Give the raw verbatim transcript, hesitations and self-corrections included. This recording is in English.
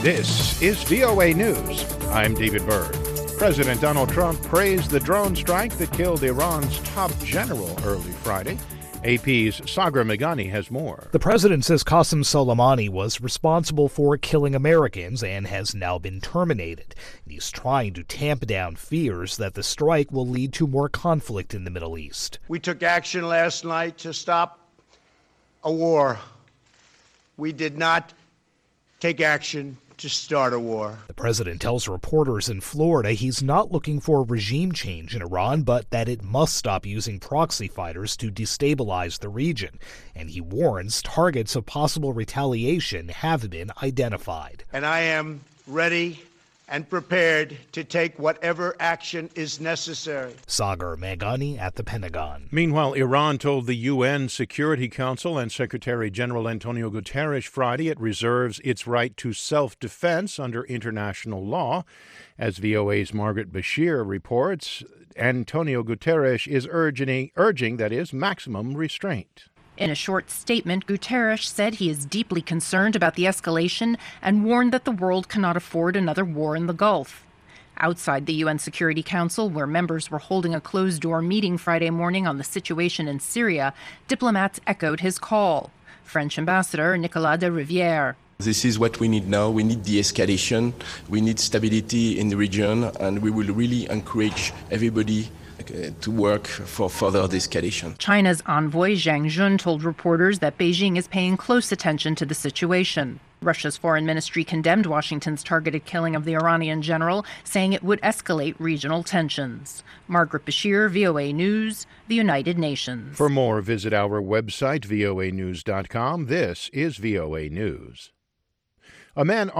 This is V O A News. I'm David Byrd. President Donald Trump praised the drone strike that killed Iran's top general early Friday. A P's Sagar Meghani has more. The president says Qasem Soleimani was responsible for killing Americans and has now been terminated. He's trying to tamp down fears that the strike will lead to more conflict in the Middle East. We took action last night to stop a war. We did not take action to start a war. The president tells reporters in Florida he's not looking for regime change in Iran, but that it must stop using proxy fighters to destabilize the region. And he warns targets of possible retaliation have been identified. And I am ready and prepared to take whatever action is necessary. Sagar Meghani at the Pentagon. Meanwhile, Iran told the U N Security Council and Secretary General Antonio Guterres Friday it reserves its right to self-defense under international law. As V O A's Margaret Bashir reports, Antonio Guterres is urging, urging that is, maximum restraint. In a short statement, Guterres said he is deeply concerned about the escalation and warned that the world cannot afford another war in the Gulf. Outside the U N Security Council, where members were holding a closed-door meeting Friday morning on the situation in Syria, diplomats echoed his call. French Ambassador Nicolas de Rivière. This is what we need now. We need de-escalation. We need stability in the region, and we will really encourage everybody to work for further de-escalation. China's envoy Zhang Jun told reporters that Beijing is paying close attention to the situation. Russia's foreign ministry condemned Washington's targeted killing of the Iranian general, saying it would escalate regional tensions. Margaret Bashir, V O A News, the United Nations. For more, visit our website, V O A news dot com. This is V O A News. A man